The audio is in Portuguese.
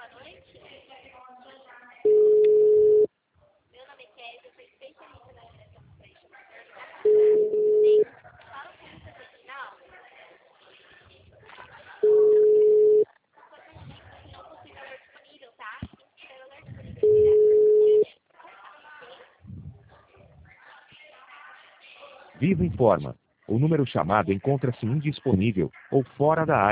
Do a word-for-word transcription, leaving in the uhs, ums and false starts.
Vivo informa. O número chamado encontra-se indisponível ou fora da área.